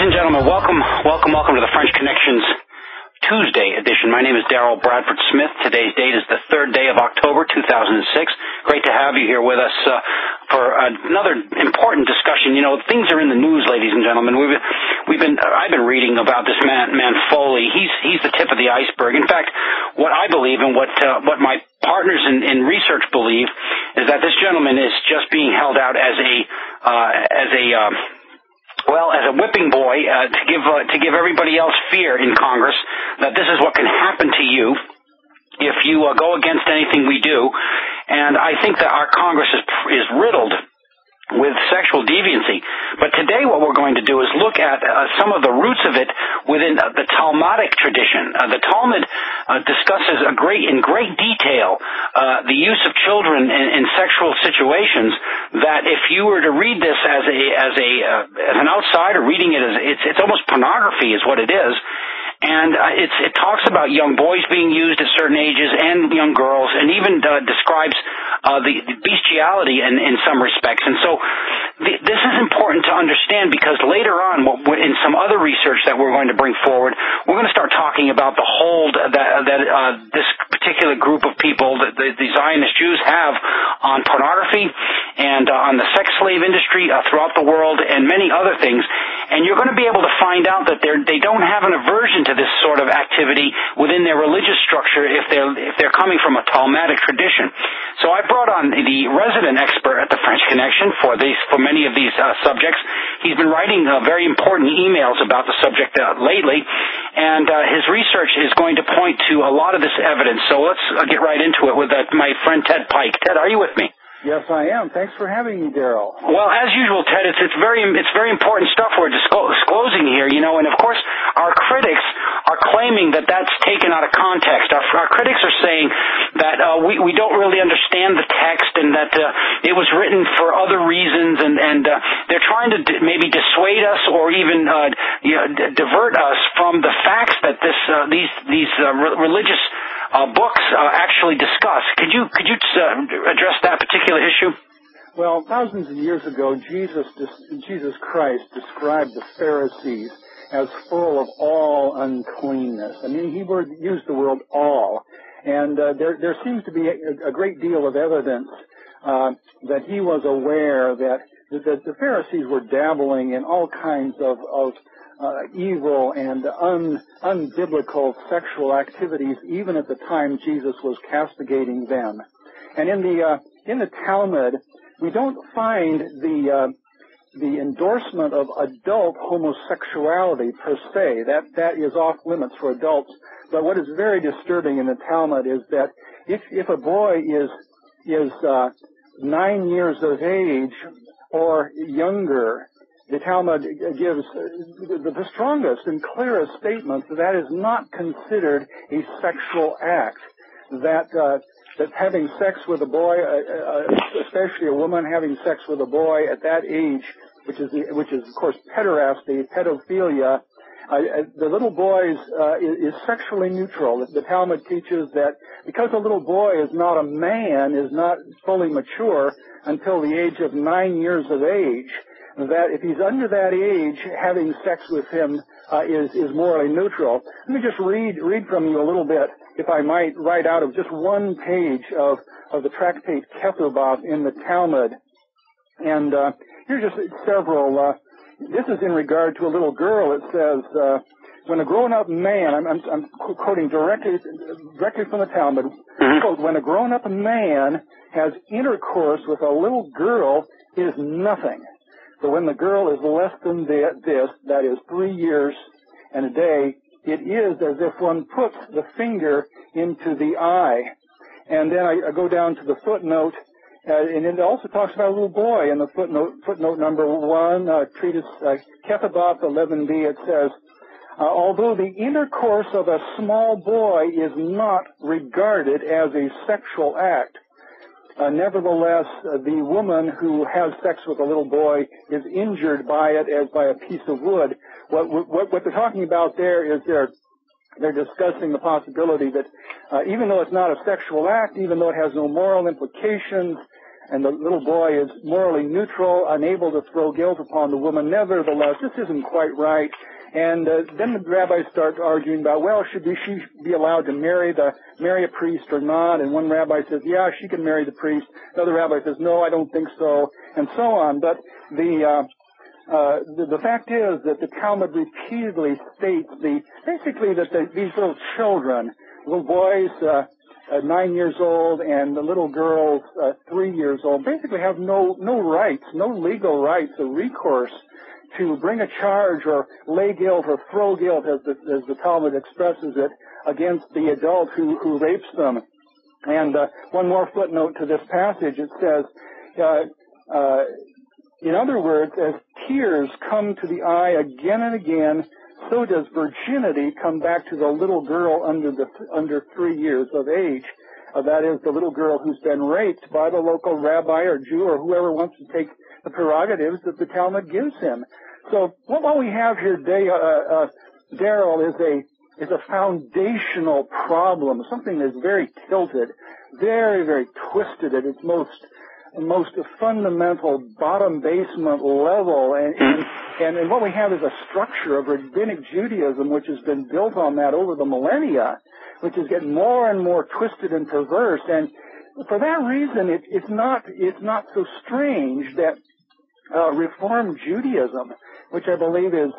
and gentlemen, welcome to the French Connections Tuesday edition. My name is Darrell Bradford Smith. Today's date is the 3rd day of October, 2006. Great to have you here with us for another important discussion. You know, things are in the news, ladies and gentlemen. I've been reading about this man Foley. He's the tip of the iceberg. In fact, what I believe and what my partners in research believe is that this gentleman is just being held out as a whipping boy to give everybody else fear in Congress that this is what can happen to you if you go against anything we do. And I think that our Congress is riddled with sexual deviancy. But today what we're going to do is look at some of the roots of it within the Talmudic tradition. The Talmud discusses in great detail the use of children in sexual situations, that if you were to read this as an outsider reading it, it's almost pornography is what it is. And it talks about young boys being used at certain ages and young girls, and even describes the bestiality in some respects. And so this is important to understand, because later on, in some other research that we're going to bring forward, we're going to start talking about the hold that this particular group of people, the Zionist Jews, have on pornography and on the sex slave industry throughout the world, and many other things. And you're going to be able to find out that they don't have an aversion to this sort of activity within their religious structure if they're coming from a Talmudic tradition. So I brought on the resident expert at the French Connection for many of these subjects. He's been writing very important emails about the subject lately, and his research is going to point to a lot of this evidence. So let's get right into it with my friend Ted Pike. Ted, are you with me? Yes, I am. Thanks for having me, Darrell. Well, as usual, Ted, it's very important stuff we're disclosing here, you know, and of course our critics are claiming that that's taken out of context. Our critics are saying that we don't really understand the text, and that it was written for other reasons, and they're trying to maybe dissuade us or even divert us from the facts that these religious books actually discuss. Could you address that particular issue? Well, thousands of years ago, Jesus Christ described the Pharisees as full of all uncleanness. I mean, he used the word all. And there seems to be a great deal of evidence that he was aware that the Pharisees were dabbling in all kinds of evil and unbiblical sexual activities, even at the time Jesus was castigating them. And in the Talmud, we don't find the endorsement of adult homosexuality per se. That is off limits for adults. But what is very disturbing in the Talmud is that if a boy is 9 years of age or younger, the Talmud gives the strongest and clearest statement that is not considered a sexual act. That having sex with a boy, especially a woman having sex with a boy at that age, which is of course pederasty, pedophilia, the little boy is sexually neutral. The Talmud teaches that because a little boy is not a man, is not fully mature until the age of 9 years of age, that if he's under that age, having sex with him is morally neutral. Let me just read from you a little bit, if I might, right out of just one page of the tractate Ketubah in the Talmud. And here's just several. This is in regard to a little girl. It says, when a grown-up man, I'm quoting directly from the Talmud, quote, when a grown-up man has intercourse with a little girl, it is nothing. But when the girl is less than this, that is 3 years and a day, it is as if one puts the finger into the eye. And then I go down to the footnote, and it also talks about a little boy in the footnote number 1, treatise Ketubah 11b. It says, although the intercourse of a small boy is not regarded as a sexual act, nevertheless, the woman who has sex with a little boy is injured by it as by a piece of wood. What they're talking about there is they're discussing the possibility that even though it's not a sexual act, even though it has no moral implications, and the little boy is morally neutral, unable to throw guilt upon the woman. Nevertheless, this isn't quite right. And then the rabbis start arguing about, well, should she be allowed to marry a priest or not? And one rabbi says, yeah, she can marry the priest. Another rabbi says, no, I don't think so, and so on. But the fact is that the Talmud repeatedly states basically that these little children, little boys 9 years old and the little girls 3 years old, basically have no rights, no legal rights or recourse to bring a charge or lay guilt or throw guilt, as the Talmud expresses it, against the adult who rapes them. And one more footnote to this passage, it says, in other words, as tears come to the eye again and again, so does virginity come back to the little girl under 3 years of age. That is, the little girl who's been raped by the local rabbi or Jew or whoever wants to take the prerogatives that the Talmud gives him. So what we have here, Darrell, is a foundational problem, something that's very tilted, very, very twisted at its most fundamental bottom basement level, and what we have is a structure of rabbinic Judaism which has been built on that over the millennia, which is getting more and more twisted and perverse. And for that reason, it's not so strange that Reform Judaism, which I believe is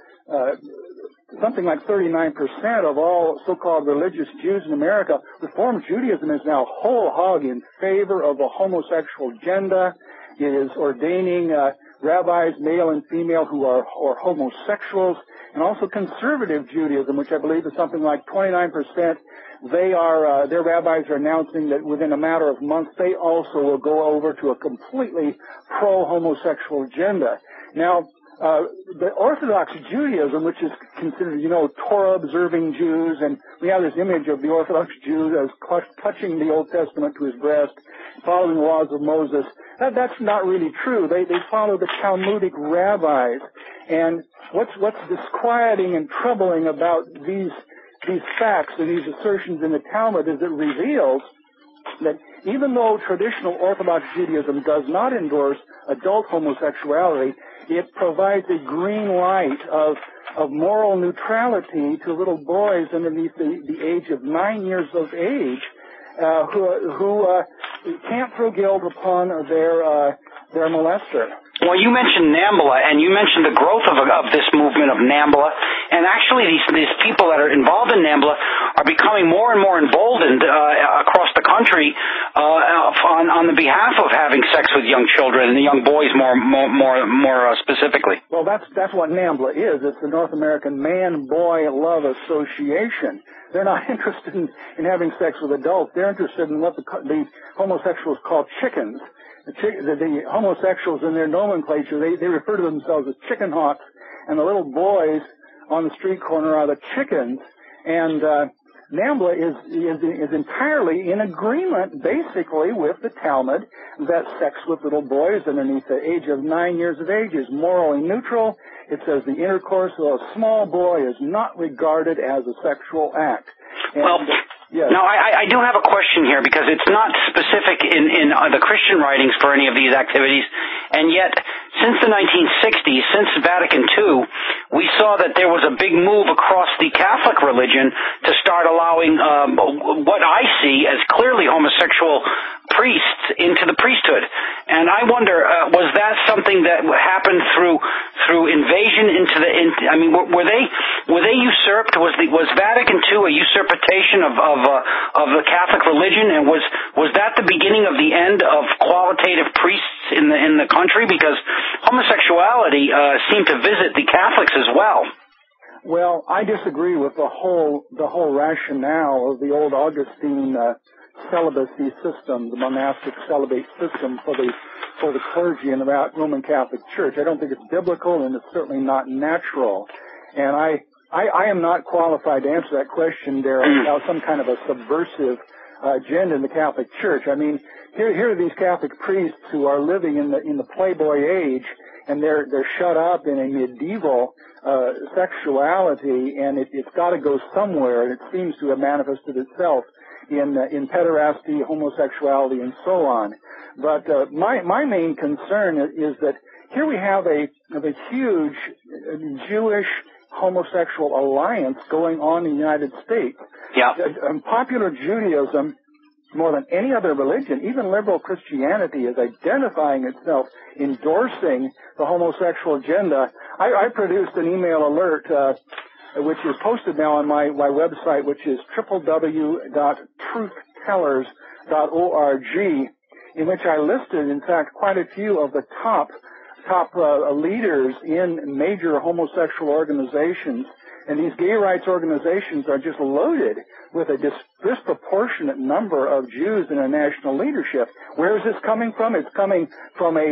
something like 39% of all so-called religious Jews in America, Reform Judaism is now whole hog in favor of the homosexual agenda. It is ordaining rabbis, male and female, who are homosexuals, and also conservative Judaism, which I believe is something like 29%. Their rabbis are announcing that within a matter of months, they also will go over to a completely pro-homosexual agenda. Now, the Orthodox Judaism, which is considered, Torah-observing Jews, and we have this image of the Orthodox Jew as clutching the Old Testament to his breast, following the laws of Moses. That's not really true. They follow the Talmudic rabbis. And what's disquieting and troubling about these facts and these assertions in the Talmud is it reveals that even though traditional Orthodox Judaism does not endorse adult homosexuality, it provides a green light of moral neutrality to little boys underneath the age of 9 years of age who can't throw guilt upon their molester. Well, you mentioned NAMBLA, and you mentioned the growth of this movement of NAMBLA, and actually these people that are involved in NAMBLA are becoming more and more emboldened across the country on the behalf of having sex with young children and the young boys more specifically. Well, that's what NAMBLA is. It's the North American Man-Boy Love Association. They're not interested in having sex with adults. They're interested in what the homosexuals call chickens. The homosexuals in their nomenclature, they refer to themselves as chicken hawks, and the little boys on the street corner are the chickens. And NAMBLA is entirely in agreement, basically, with the Talmud that sex with little boys underneath the age of 9 years of age is morally neutral. It says the intercourse of a small boy is not regarded as a sexual act. And, yes. Now, I do have a question here because it's not specific in the Christian writings for any of these activities, and yet since the 1960s, since Vatican II, we saw that there was a big move across the Catholic religion to start allowing what I see as clearly homosexual priests into the priesthood. And I wonder, was that something that happened through invasion into the? Were they usurped? Was Vatican II a usurpation of the Catholic religion? And was that the beginning of the end of qualitative priests in the country? Because homosexuality seemed to visit the Catholics as well. Well, I disagree with the whole rationale of the old Augustine celibacy system, the monastic celibate system for the clergy in the Roman Catholic Church. I don't think it's biblical, and it's certainly not natural. And I am not qualified to answer that question, Darrell, about some kind of a subversive agenda in the Catholic Church. I mean, here are these Catholic priests who are living in the Playboy age, and they're shut up in a medieval sexuality, and it's got to go somewhere, and it seems to have manifested itself in pederasty, homosexuality, and so on. But my main concern is that here we have a huge Jewish homosexual alliance going on in the United States. Yeah. Popular Judaism, more than any other religion, even liberal Christianity, is identifying itself, endorsing the homosexual agenda. I produced an email alert, which is posted now on my website, which is www.truthtellers.org, in which I listed, in fact, quite a few of the top leaders in major homosexual organizations. And these gay rights organizations are just loaded with a disproportionate number of Jews in their national leadership. Where is this coming from? It's coming from a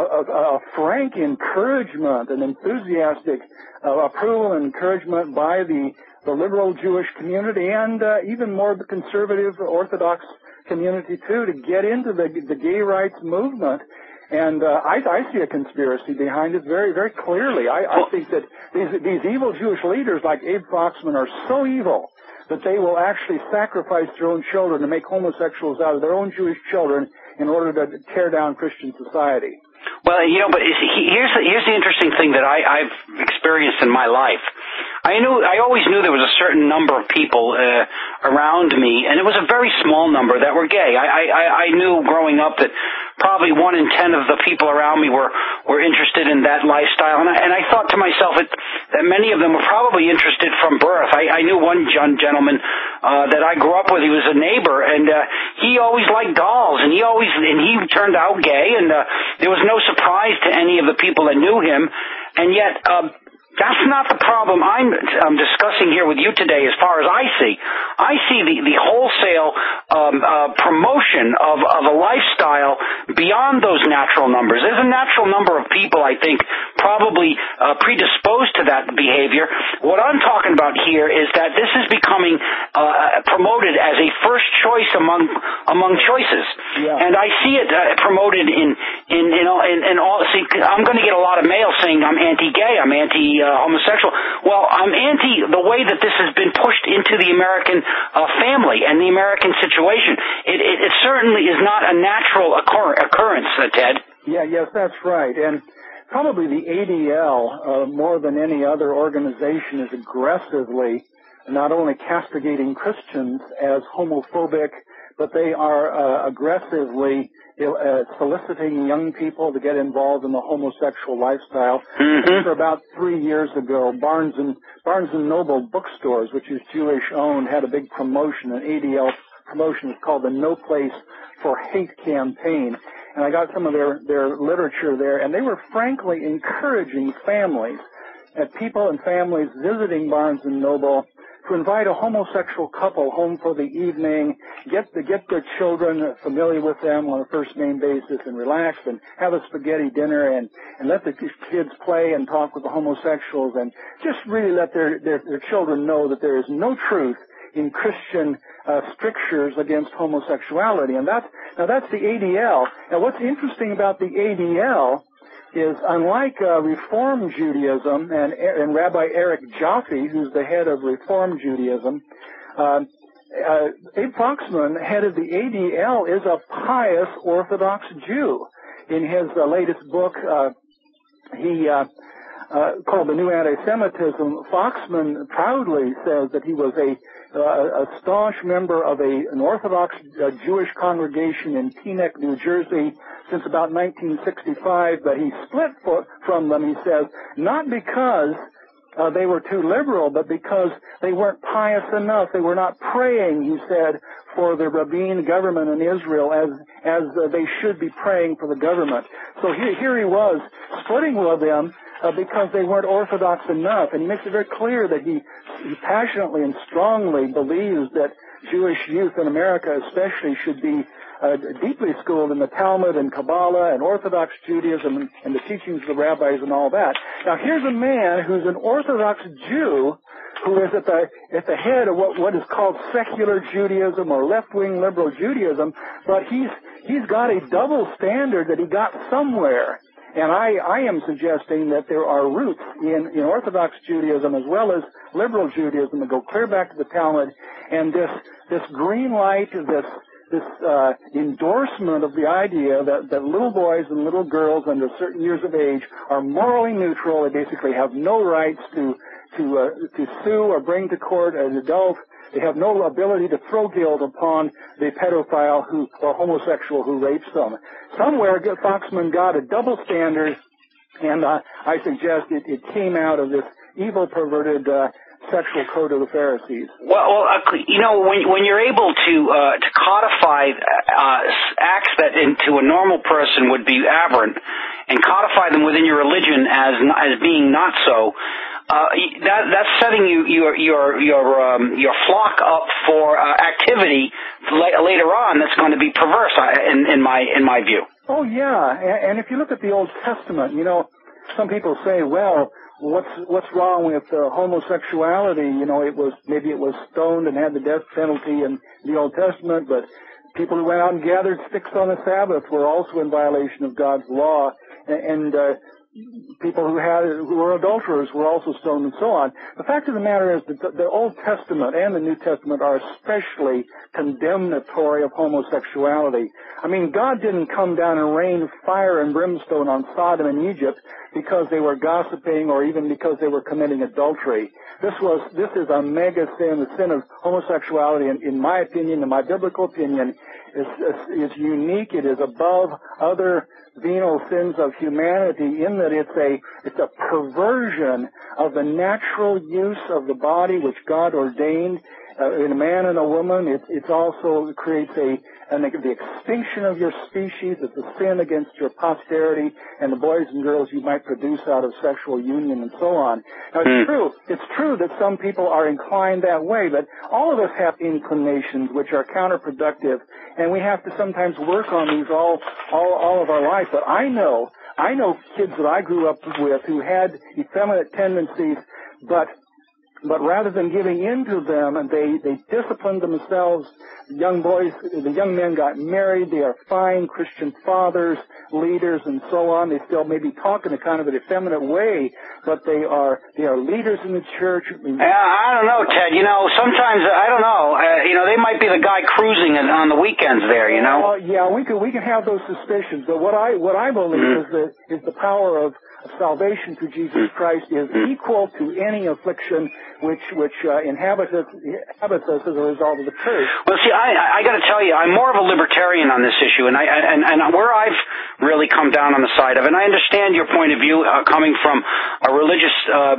frank encouragement, an enthusiastic approval and encouragement by the liberal Jewish community and even more the conservative Orthodox community, too, to get into the gay rights movement. And I see a conspiracy behind it very, very clearly. I think that these evil Jewish leaders like Abe Foxman are so evil that they will actually sacrifice their own children to make homosexuals out of their own Jewish children in order to tear down Christian society. Well, but here's the interesting thing that I've experienced in my life. I always knew there was a certain number of people around me, and it was a very small number that were gay. I knew growing up that probably 1 in 10 of the people around me were interested in that lifestyle, and I thought to myself that many of them were probably interested from birth. I knew one gentleman that I grew up with. He was a neighbor, and he always liked dolls, and he turned out gay, and there was no surprise to any of the people that knew him, and yet that's not the problem I'm discussing here with you today as far as I see. I see the wholesale promotion of a lifestyle beyond those natural numbers. There's a natural number of people, I think, probably predisposed to that behavior. What I'm talking about here is that this is becoming promoted as a first choice among choices. Yeah. And I see it promoted in all. See, I'm going to get a lot of mail saying I'm anti-gay, I'm homosexual. Well, I'm anti the way that this has been pushed into the American family and the American situation. It certainly is not a natural occurrence, Ted. Yes, that's right. And probably the ADL, more than any other organization, is aggressively not only castigating Christians as homophobic, but they are aggressively soliciting young people to get involved in the homosexual lifestyle. Mm-hmm. For about 3 years ago, Barnes and Noble bookstores, which is Jewish owned, had a big promotion, an ADL promotion. It's called the No Place for Hate campaign. And I got some of their literature there, and they were frankly encouraging families, people and families visiting Barnes and Noble, to invite a homosexual couple home for the evening, get their children familiar with them on a first-name basis and relax and have a spaghetti dinner and let the kids play and talk with the homosexuals and just really let their children know that there is no truth in Christian strictures against homosexuality. And that's the ADL. Now, what's interesting about the ADL is, unlike Reform Judaism and Rabbi Eric Jaffe, who's the head of Reform Judaism, Abe Foxman, head of the ADL, is a pious Orthodox Jew. In his latest book, called The New Anti-Semitism, Foxman proudly says that he was a staunch member of an Orthodox Jewish congregation in Teaneck, New Jersey, since about 1965, but he split from them, he says, not because they were too liberal, but because they weren't pious enough. They were not praying, he said, for the Rabin government in Israel as they should be praying for the government. So here he was splitting with them because they weren't Orthodox enough. And he makes it very clear that he passionately and strongly believes that Jewish youth in America especially should be deeply schooled in the Talmud and Kabbalah and Orthodox Judaism and the teachings of the rabbis and all that. Now, here's a man who's an Orthodox Jew who is at the head of what is called secular Judaism or left-wing liberal Judaism, but he's got a double standard that he got somewhere. And I am suggesting that there are roots in Orthodox Judaism as well as liberal Judaism that go clear back to the Talmud, and this green light, this endorsement of the idea that little boys and little girls under certain years of age are morally neutral. They basically have no rights to sue or bring to court an adult. They have no ability to throw guilt upon the pedophile or homosexual who rapes them. Somewhere, Foxman got a double standard, and I suggest it came out of this evil, perverted sexual code of the Pharisees. Well, when you're able to codify acts that into a normal person would be aberrant, and codify them within your religion as being not so, that's setting your flock up for activity later on that's going to be perverse in my view. Oh yeah, and if you look at the Old Testament, some people say, well, what's wrong with homosexuality? Maybe it was stoned and had the death penalty in the Old Testament, but people who went out and gathered sticks on the Sabbath were also in violation of God's law, and people who were adulterers were also stoned, and so on. The fact of the matter is that the Old Testament and the New Testament are especially condemnatory of homosexuality. I mean, God didn't come down and rain fire and brimstone on Sodom and Egypt because they were gossiping or even because they were committing adultery. This is a mega sin. The sin of homosexuality, in my opinion, in my biblical opinion, is unique. It is above other venal sins of humanity in that it's a perversion of the natural use of the body which God ordained in a man and a woman. It also creates the extinction of your species. It's a sin against your posterity and the boys and girls you might produce out of sexual union and so on. Now, it's true that some people are inclined that way, but all of us have inclinations which are counterproductive, and we have to sometimes work on these all of our life. But I know kids that I grew up with who had effeminate tendencies, but rather than giving in to them, and they disciplined themselves. The young men got married. They are fine Christian fathers, leaders, and so on. They still maybe talk in a kind of an effeminate way, but they are leaders in the church. I don't know, Ted. Sometimes I don't know. They might be the guy cruising on the weekends there. Yeah, we can have those suspicions. But what I believe is the power of salvation through Jesus Christ is equal to any affliction which inhabits us as a result of the curse. Well, see, I got to tell you, I'm more of a libertarian on this issue, and where I've really come down on the side of it, and I understand your point of view coming from a religious,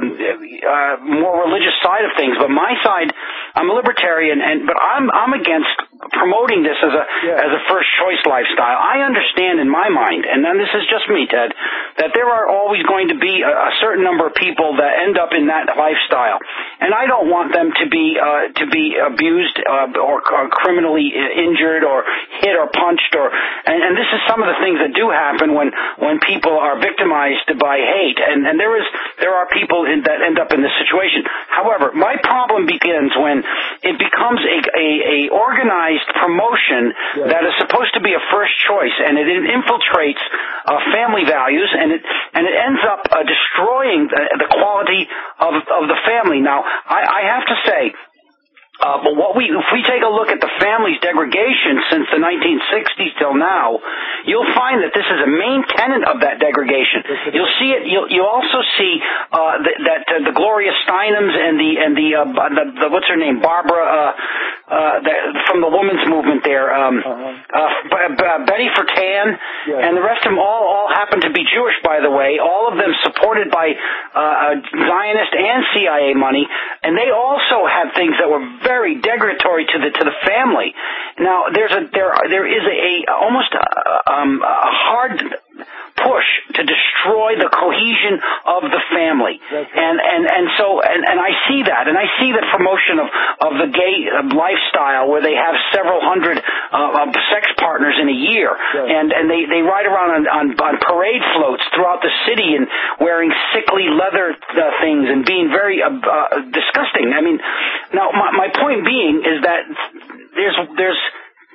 more religious side of things, but my side, I'm a libertarian, but I'm against promoting this as a first choice lifestyle. I understand in my mind, and then this is just me, Ted, that there are always going to be a certain number of people that end up in that lifestyle, and I don't want them to be abused or criminally injured or hit or punched and this is some of the things that do happen when people are victimized by hate, and there are people that end up in this situation. However, my problem begins when it becomes a organized promotion that is supposed to be a first choice, and it infiltrates family values, and it ends up destroying the quality of the family. Now, I have to say, but if we take a look at the family's degradation since the 1960s till now, you'll find that this is a main tenet of that degradation. You'll see it. You'll also see that the Gloria Steinems and the what's her name, Barbara, from the women's movement there, Betty Friedan, and the rest of them all happen to be Jewish, by the way. All of them supported by Zionist and CIA money, and they also had things that were very degradatory to the family. Now, there is almost a hard push to destroy the cohesion of the family, and so I see that, and I see the promotion of the gay lifestyle where they have several hundred sex partners in a year, and they ride around on parade floats throughout the city and wearing sickly leather things and being very disgusting. I mean, now my point being is that there's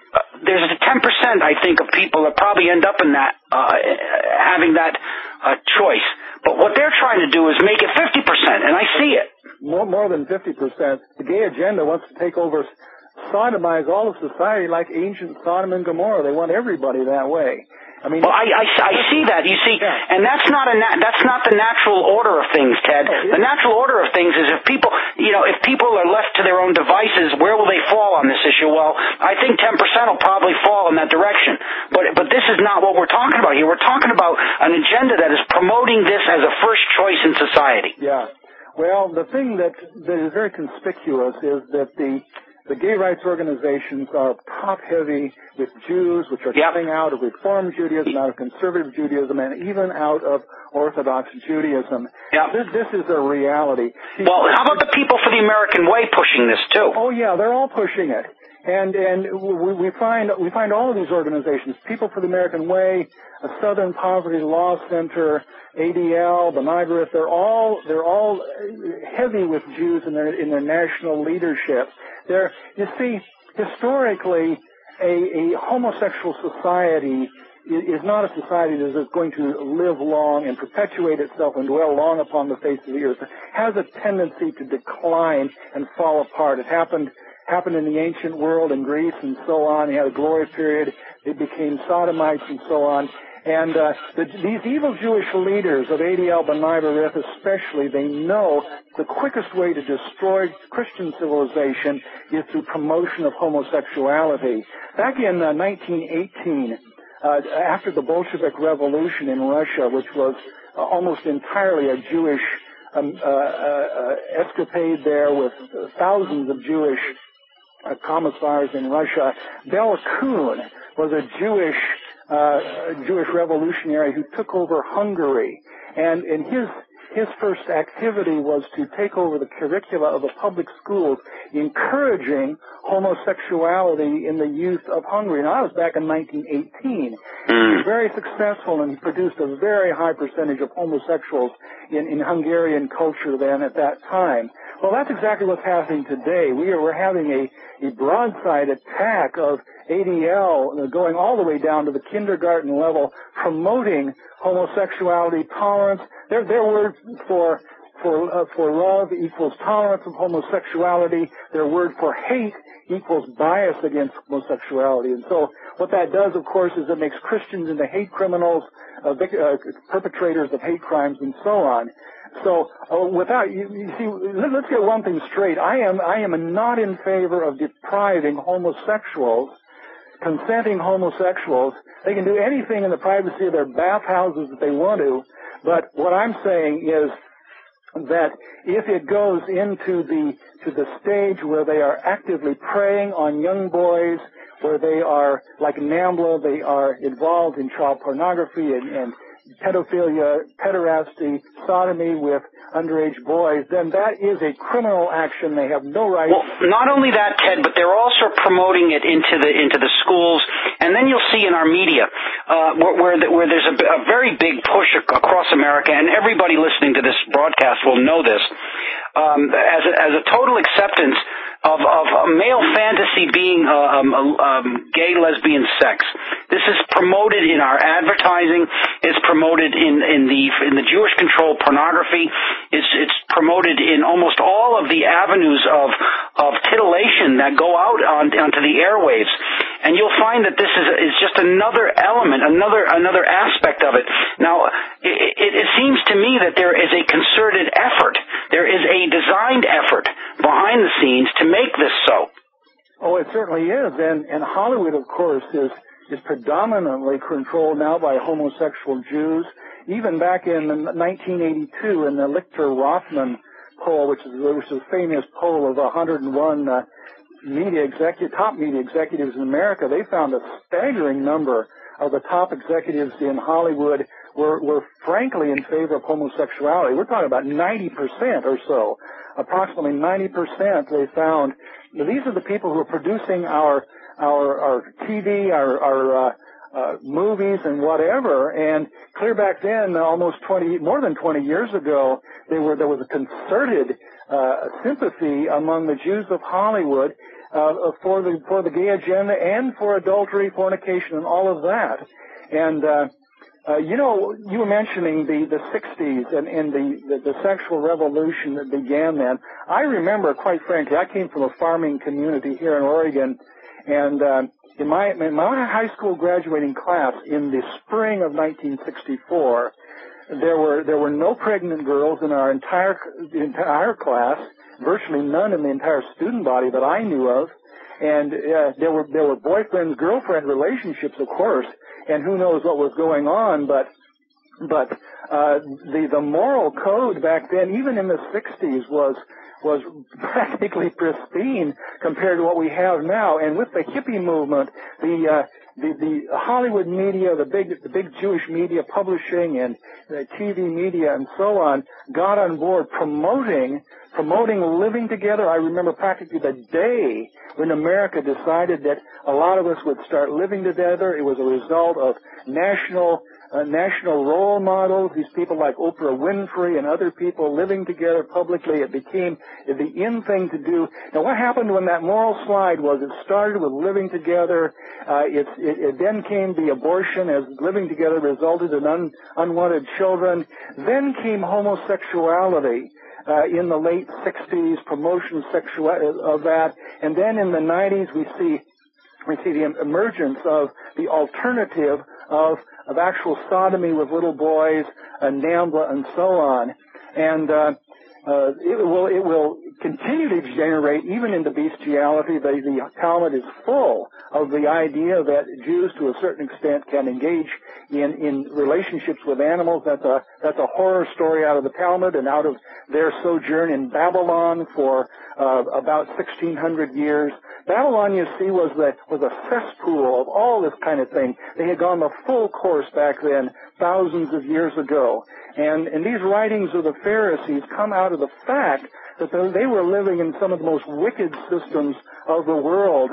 there's a 10%, I think, of people that probably end up in that, having that choice. But what they're trying to do is make it 50%, and I see it. More than 50%. The gay agenda wants to take over, sodomize all of society like ancient Sodom and Gomorrah. They want everybody that way. I mean, well, I see that. You see, yeah. And that's not the natural order of things, Ted. The natural order of things is if people are left to their own devices, where will they fall on this issue? Well, I think 10% will probably fall in that direction. But this is not what we're talking about here. We're talking about an agenda that is promoting this as a first choice in society. Yeah. Well, the thing that is very conspicuous is that the gay rights organizations are top-heavy with Jews, which are coming out of Reform Judaism, out of Conservative Judaism, and even out of Orthodox Judaism. Yep. This is a reality. Well, how about the People for the American Way pushing this, too? Oh, yeah, they're all pushing it. And we find all of these organizations, People for the American Way, a Southern Poverty Law Center, ADL, B'nai B'rith, they're all heavy with Jews in their national leadership. You see, historically, a homosexual society is not a society that is going to live long and perpetuate itself and dwell long upon the face of the earth. It has a tendency to decline and fall apart. It happened in the ancient world in Greece and so on. You had a glory period. It became sodomites and so on. And these evil Jewish leaders of ADL, B'nai B'rith especially, they know the quickest way to destroy Christian civilization is through promotion of homosexuality. Back in 1918, after the Bolshevik Revolution in Russia, which was almost entirely a Jewish escapade there with thousands of Jewish commissars in Russia, Bela Kun was a Jewish revolutionary who took over Hungary, and his first activity was to take over the curricula of the public schools, encouraging homosexuality in the youth of Hungary. Now, that was back in 1918. He was very successful, and he produced a very high percentage of homosexuals in Hungarian culture then at that time. Well, that's exactly what's happening today. We're having a broadside attack of ADL going all the way down to the kindergarten level, promoting homosexuality, tolerance. Their word for love equals tolerance of homosexuality. Their word for hate equals bias against homosexuality. And so what that does, of course, is it makes Christians into hate criminals, perpetrators of hate crimes, and so on. So you see, let's get one thing straight. I am not in favor of depriving homosexuals, consenting homosexuals. They can do anything in the privacy of their bathhouses that they want to, but what I'm saying is that if it goes into the stage where they are actively preying on young boys, where they are, like NAMBLA, they are involved in child pornography and pedophilia, pederasty, sodomy with underage boys, then that is a criminal action. They have no right. Well, not only that, Ted, but they're also promoting it into the schools, and then you'll see in our media where there's a very big push across America, and everybody listening to this broadcast will know this, as a total acceptance of male fantasy being gay lesbian sex. This is promoted in our advertising. It's promoted in the Jewish controlled pornography. It's promoted in almost all of the avenues of titillation that go out onto the airwaves. And you'll find that this is just another element, another aspect of it. Now, it seems to me that there is a concerted effort. There is a designed effort behind the scenes to make this so. Oh, it certainly is. And Hollywood, of course, is predominantly controlled now by homosexual Jews. Even back in 1982 in the Lichter-Rothman poll, which is a famous poll of 101 top media executives in America, they found a staggering number of the top executives in Hollywood were frankly in favor of homosexuality. We're talking about 90% or so. Approximately 90% they found. These are the people who are producing our TV, our movies and whatever. And clear back then, more than 20 years ago, there was a concerted sympathy among the Jews of Hollywood for the gay agenda and for adultery, fornication, and all of that. And you were mentioning the 60s and the sexual revolution that began then. I remember, quite frankly, I came from a farming community here in Oregon, and in my high school graduating class in the spring of 1964, there were no pregnant girls in our entire class, virtually none in the entire student body that I knew of, and there were boyfriend girlfriend relationships, of course, and who knows what was going on, but the moral code back then, even in the 60s, was practically pristine compared to what we have now. And with the hippie movement, the Hollywood media, the big Jewish media publishing and the TV media and so on got on board promoting living together. I remember practically the day when America decided that a lot of us would start living together. It was a result of national role models, these people like Oprah Winfrey and other people living together publicly. It became the in thing to do. Now, what happened when that moral slide was it started with living together. It then came the abortion as living together resulted in unwanted children. Then came homosexuality in the late 60s, promotion of that. And then in the 90s, we see the emergence of the alternative of actual sodomy with little boys, NAMBLA, and so on. And it will continue to degenerate even into bestiality. The Talmud is full of the idea that Jews, to a certain extent, can engage in relationships with animals. That's a horror story out of the Talmud and out of their sojourn in Babylon for about 1,600 years. Babylon, you see, was a cesspool of all this kind of thing. They had gone the full course back then, thousands of years ago. And these writings of the Pharisees come out of the fact that they were living in some of the most wicked systems of the world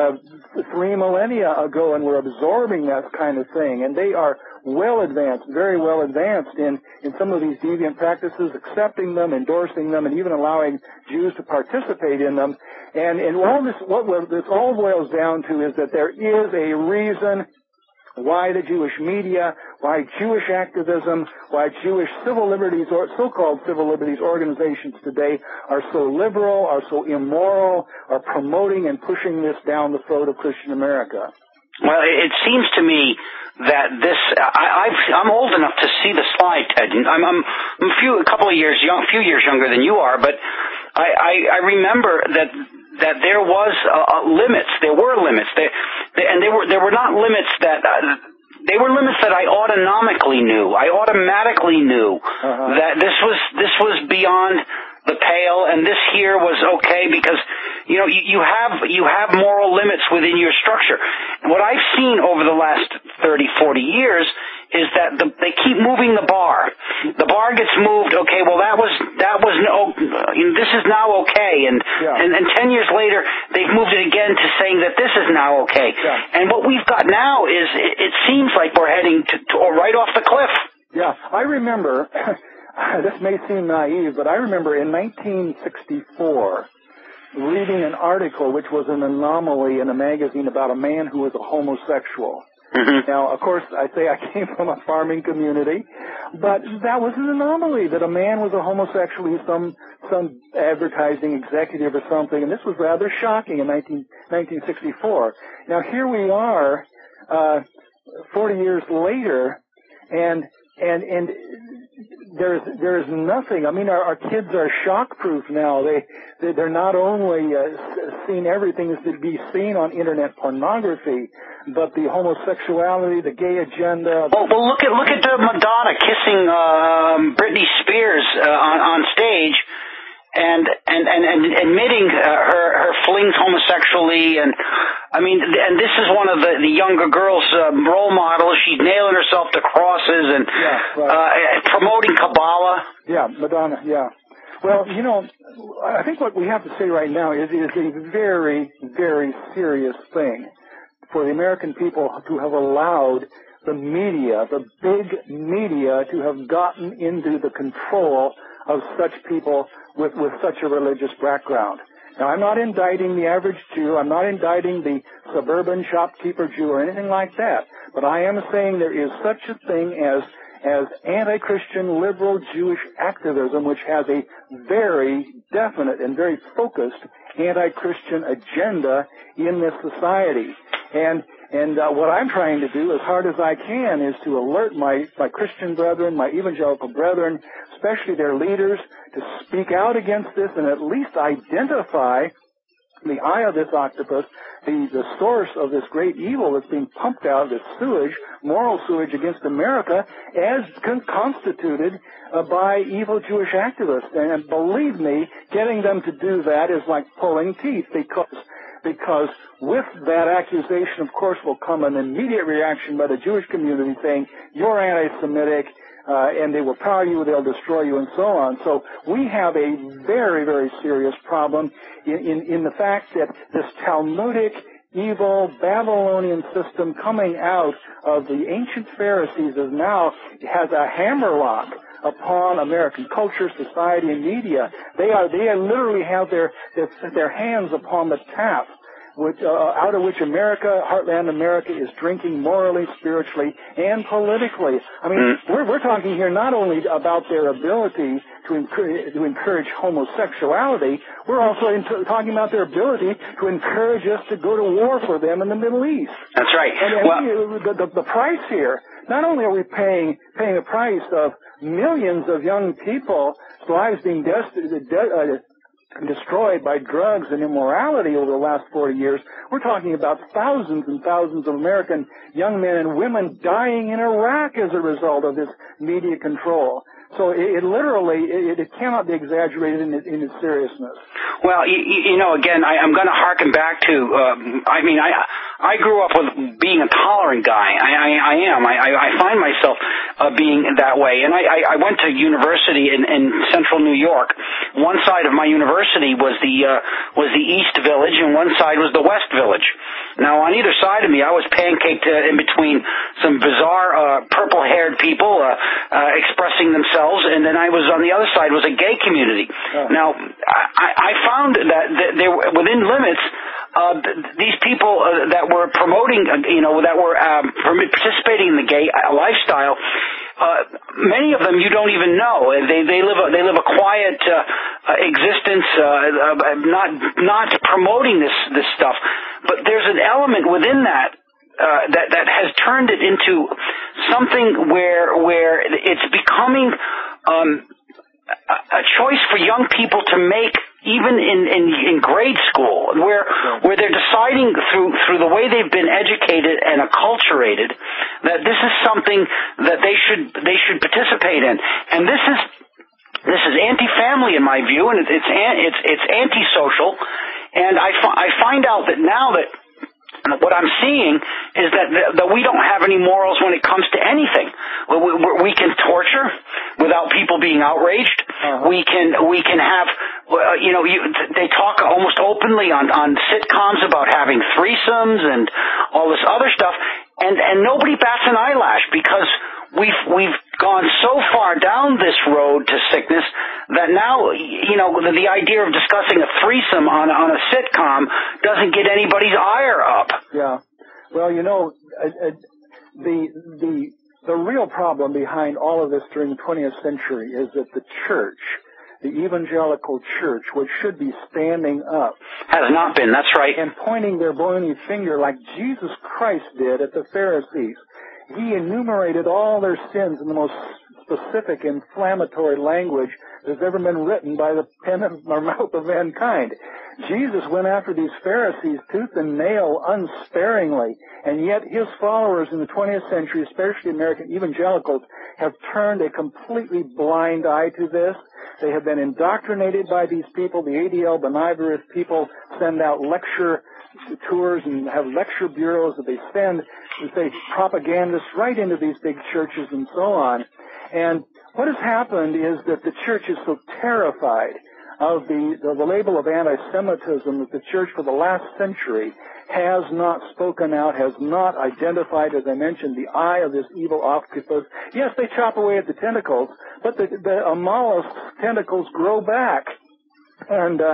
3 millennia ago and were absorbing that kind of thing. And they are well advanced, very well advanced in some of these deviant practices, accepting them, endorsing them, and even allowing Jews to participate in them. And all this, what this all boils down to is that there is a reason why the Jewish media, why Jewish activism, why Jewish civil liberties or so-called civil liberties organizations today are so liberal, are so immoral, are promoting and pushing this down the throat of Christian America. Well, it seems to me that this, I'm old enough to see the slide, Ted. I'm a few years younger than you are, but I remember that there was limits. There were limits. There were not limits that. They were limits that I automatically knew. I automatically knew that this was beyond the pale, and this here was okay because you have moral limits within your structure. And what I've seen over the last 30, 40 years is that they keep moving the bar. The bar gets moved. Okay, well that was no. This is now okay, and 10 years later they've moved it again to saying that this is now okay. Yeah. And what we've got now is it seems like we're heading to right off the cliff. Yeah, I remember. This may seem naive, but I remember in 1964 reading an article which was an anomaly in a magazine about a man who was a homosexual. Mm-hmm. Now, of course, I say I came from a farming community, but that was an anomaly that a man was a homosexual. He's some advertising executive or something, and this was rather shocking in 1964. Now, here we are, 40 years later, and there is nothing. I mean, our kids are shock-proof now. They're not only seeing everything is to be seen on internet pornography, but the homosexuality, the gay agenda. Well, look at Madonna kissing Britney Spears on stage, and admitting her flings homosexually, and I mean, and this is one of the younger girls' role models. She's nailing herself to crosses and promoting Kabbalah. Yeah, Madonna. Yeah. Well, I think what we have to say right now is a very, very serious thing for the American people to have allowed the media, the big media, to have gotten into the control of such people with such a religious background. Now, I'm not indicting the average Jew. I'm not indicting the suburban shopkeeper Jew or anything like that. But I am saying there is such a thing as anti-Christian liberal Jewish activism, which has a very definite and very focused anti-Christian agenda in this society. And what I'm trying to do, as hard as I can, is to alert my Christian brethren, my evangelical brethren, especially their leaders, to speak out against this and at least identify the eye of this octopus, the source of this great evil that's being pumped out, this sewage, moral sewage against America, as constituted by evil Jewish activists. And believe me, getting them to do that is like pulling teeth, because with that accusation, of course, will come an immediate reaction by the Jewish community saying, you're anti-Semitic, and they will power you, they'll destroy you, and so on. So we have a very, very serious problem in the fact that this Talmudic, evil, Babylonian system coming out of the ancient Pharisees has a hammerlock upon American culture, society, and media. They literally have their hands upon the tap, out of which America, Heartland America, is drinking morally, spiritually, and politically. I mean, we're talking here not only about their ability to encourage homosexuality, we're also talking about their ability to encourage us to go to war for them in the Middle East. That's right. And the price here, not only are we paying a price of millions of young people's lives being destroyed by drugs and immorality over the last 40 years, we're talking about thousands and thousands of American young men and women dying in Iraq as a result of this media control. So it literally cannot be exaggerated in its seriousness. Well, again, I'm going to harken back to, I grew up with being a tolerant guy. I find myself being that way. And I went to university in central New York. One side of my university was the East Village, and one side was the West Village. Now, on either side of me, I was pancaked in between some bizarre purple-haired people expressing themselves, and then I was on the other side was a gay community. Now, I found that there within limits, these people that were promoting, that were participating in the gay lifestyle, many of them you don't even know. They live a quiet existence, not promoting this stuff. But there's an element within that that has turned it into something where it's becoming a choice for young people to make, even in grade school, where they're deciding through the way they've been educated and acculturated that this is something that they should participate in, and this is anti-family in my view, and it's anti-social, and I find out that now that what I'm seeing is that we don't have any morals when it comes to anything. We can torture without people being outraged. We can have, they talk almost openly on sitcoms about having threesomes and all this other stuff, and nobody bats an eyelash because we've gone so far down this road to sickness that now, the idea of discussing a threesome on a sitcom doesn't get anybody's ire up. Yeah. Well, the real problem behind all of this during the 20th century is that the church, the evangelical church, which should be standing up, has not been. That's right. And pointing their bony finger like Jesus Christ did at the Pharisees. He enumerated all their sins in the most specific, inflammatory language that's ever been written by the pen or mouth of mankind. Jesus went after these Pharisees tooth and nail unsparingly, and yet his followers in the 20th century, especially American evangelicals, have turned a completely blind eye to this. They have been indoctrinated by these people. The ADL Benavides people send out lecture tours and have lecture bureaus that they send, say, propagandists right into these big churches and so on. And what has happened is that the church is so terrified of the label of anti-Semitism that the church for the last century has not spoken out, has not identified, as I mentioned, the eye of this evil octopus. Yes, they chop away at the tentacles, but the mollusk tentacles grow back. And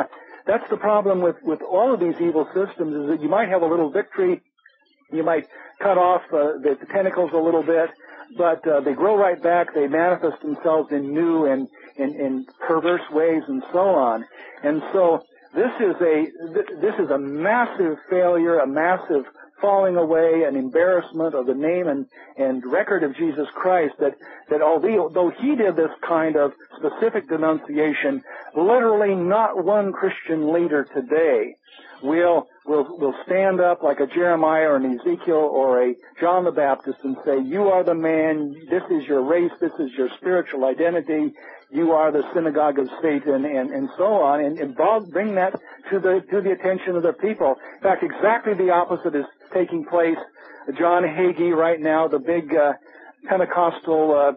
that's the problem with all of these evil systems, is that you might have a little victory, you might cut off the tentacles a little bit, but they grow right back. They manifest themselves in new and in perverse ways, and so on. And so this is a massive failure, a massive falling away, an embarrassment of the name and record of Jesus Christ, that although he did this kind of specific denunciation, literally not one Christian leader today will stand up like a Jeremiah or an Ezekiel or a John the Baptist and say, you are the man, this is your race, this is your spiritual identity, you are the synagogue of Satan, and so on, and bring that to the attention of the people. In fact, exactly the opposite is taking place. John Hagee right now, the big Pentecostal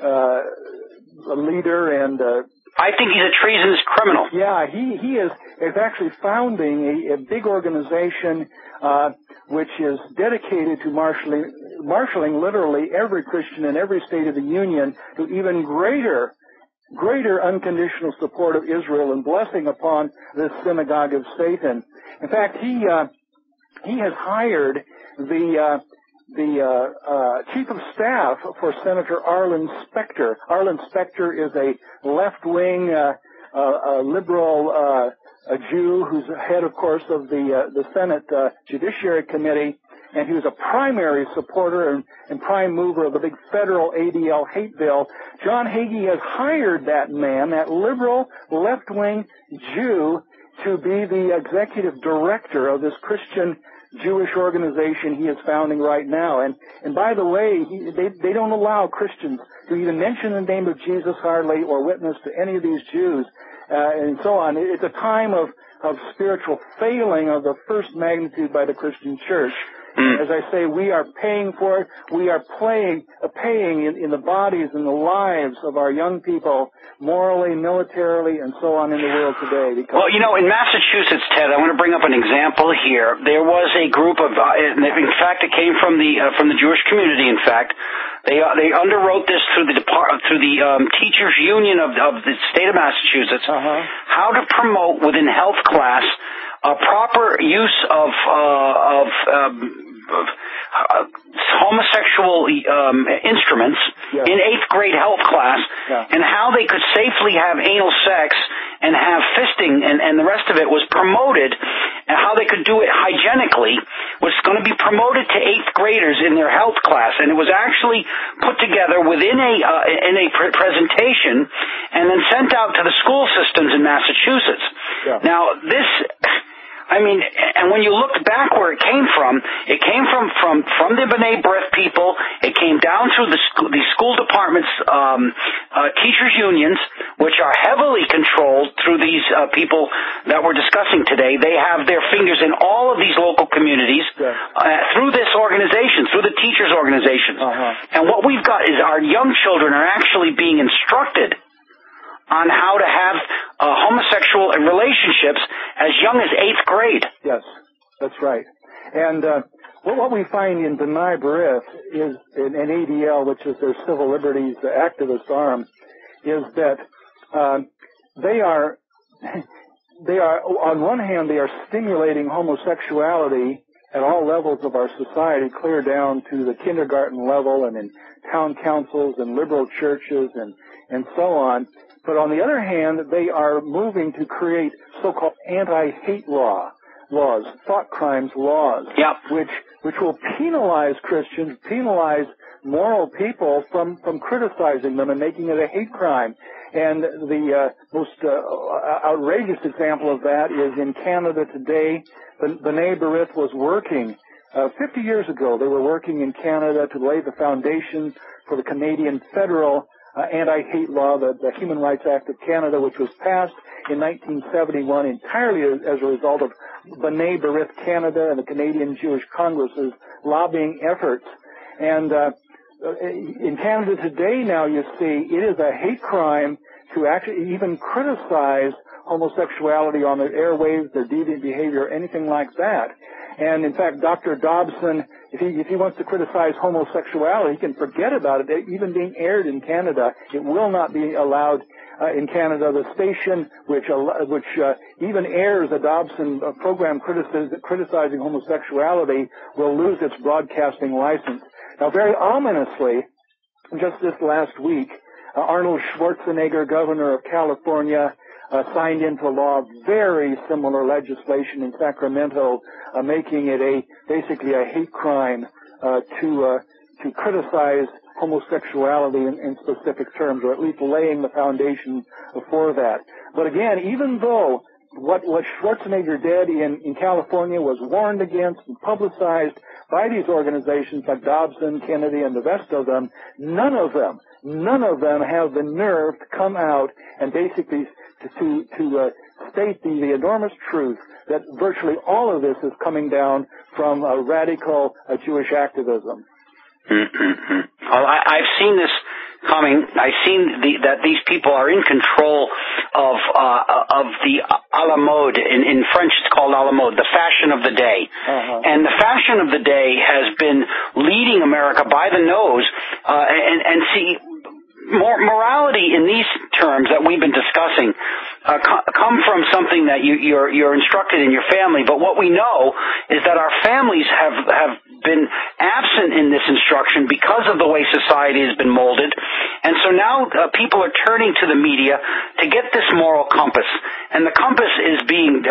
leader, and I think he's a treasonous criminal. Yeah, he is actually founding a big organization which is dedicated to marshaling literally every Christian in every state of the Union to even greater unconditional support of Israel and blessing upon this synagogue of Satan. In fact, he has hired the chief of staff for Senator Arlen Specter. Arlen Specter is a left-wing, liberal a Jew who's head, of course, of the Senate Judiciary Committee, and he was a primary supporter and prime mover of the big federal ADL hate bill. John Hagee has hired that man, that liberal left-wing Jew, to be the executive director of this Christian Jewish organization he is founding right now. And by the way, they don't allow Christians to even mention the name of Jesus hardly or witness to any of these Jews, and so on. It's a time of spiritual failing of the first magnitude by the Christian church. As I say, we are paying for it. We are paying in the bodies and the lives of our young people, morally, militarily, and so on in the world today. Well, in Massachusetts, Ted, I want to bring up an example here. There was a group of, in fact, it came from the Jewish community. In fact, they underwrote this through the teachers union of the state of Massachusetts, how to promote within health class a proper use of homosexual instruments in 8th grade health class, and how they could safely have anal sex and have fisting and the rest of it was promoted, and how they could do it hygienically was going to be promoted to 8th graders in their health class, and it was actually put together within a presentation and then sent out to the school systems in Massachusetts. Now this, and when you look back where it came from from the B'nai B'rith people. It came down through the school departments, teachers unions, which are heavily controlled through these people that we're discussing today. They have their fingers in all of these local communities through this organization, through the teachers' organizations. And what we've got is our young children are actually being instructed on how to have homosexual relationships as young as 8th grade. Yes, that's right. And what we find in B'nai B'rith is, in ADL, which is their civil liberties activist arm, is that they are, on one hand, they are stimulating homosexuality at all levels of our society, clear down to the kindergarten level and in town councils and liberal churches and so on. But on the other hand, they are moving to create so-called anti-hate laws, thought crimes laws, which will penalize Christians, penalize moral people from criticizing them and making it a hate crime. And the most outrageous example of that is in Canada today. B'nai B'rith was working 50 years ago. They were working in Canada to lay the foundation for the Canadian federal anti-hate law, the Human Rights Act of Canada, which was passed in 1971 entirely as a result of B'nai B'rith Canada and the Canadian Jewish Congress's lobbying efforts. And in Canada today now, you see, it is a hate crime to actually even criticize homosexuality on their airwaves, their deviant behavior, anything like that. And in fact, Dr. Dobson, if he wants to criticize homosexuality, he can forget about it even being aired in Canada. It will not be allowed in Canada, the station which even airs a Dobson program criticizing homosexuality will lose its broadcasting license. Now, very ominously, just this last week, Arnold Schwarzenegger, governor of California, signed into law very similar legislation in Sacramento, making it basically a hate crime to criticize homosexuality in specific terms, or at least laying the foundation for that. But again, even though what Schwarzenegger did in California was warned against and publicized by these organizations like Dobson, Kennedy, and the rest of them, none of them have the nerve to come out and basically to state the enormous truth that virtually all of this is coming down from radical Jewish activism. Well, I've seen this coming. I've seen that these people are in control of the à la mode. In French, it's called à la mode, the fashion of the day. And the fashion of the day has been leading America by the nose. And see, morality in these terms that we've been discussing come from something that you're instructed in your family. But what we know is that our families have been absent in this instruction because of the way society has been molded. And so now people are turning to the media to get this moral compass. And the compass is being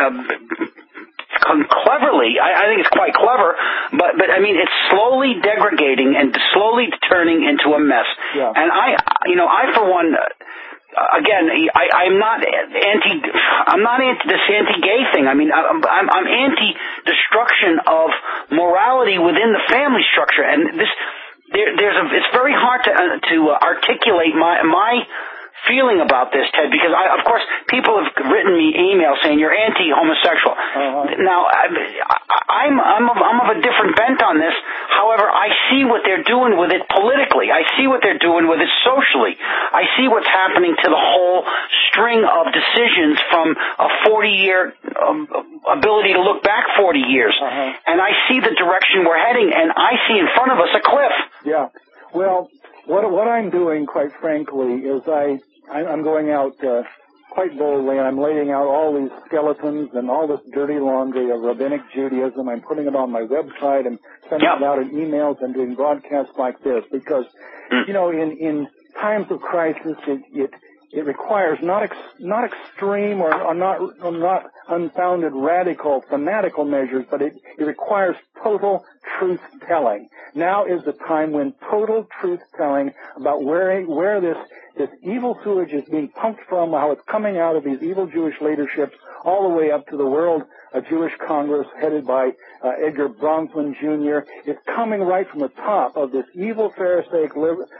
cleverly, I think it's quite clever, but I mean, it's slowly degrading and slowly turning into a mess. Yeah. And I for one, again, I'm not anti this anti-gay thing. I mean, I'm anti-destruction of morality within the family structure, and it's very hard to articulate my feeling about this, Ted, because of course people have written me emails saying you're anti-homosexual. Now I'm of a different bent on this. However, I see what they're doing with it politically. I see what they're doing with it socially. I see what's happening to the whole string of decisions from a 40-year ability to look back 40 years. And I see the direction we're heading, and I see in front of us a cliff. Yeah. Well, what I'm doing, quite frankly, is I'm going out quite boldly, and I'm laying out all these skeletons and all this dirty laundry of rabbinic Judaism. I'm putting it on my website and sending it out in emails and doing broadcasts like this because, in times of crisis, it requires not extreme or not unfounded radical fanatical measures, but it requires total truth-telling. Now is the time when total truth-telling about where this evil sewage is being pumped from, how it's coming out of these evil Jewish leaderships, all the way up to the World Jewish Congress headed by Edgar Bronfman Jr. It's coming right from the top of this evil Pharisaic